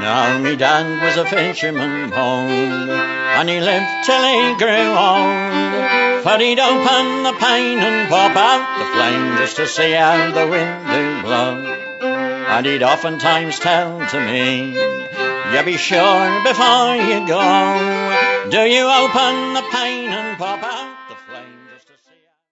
Now me dad was a fisherman born, and he lived till he grew old, for he'd open the pane and pop out the flame just to see how the wind do blow. And he'd oftentimes tell to me, you be sure before you go, do you open the pane and pop out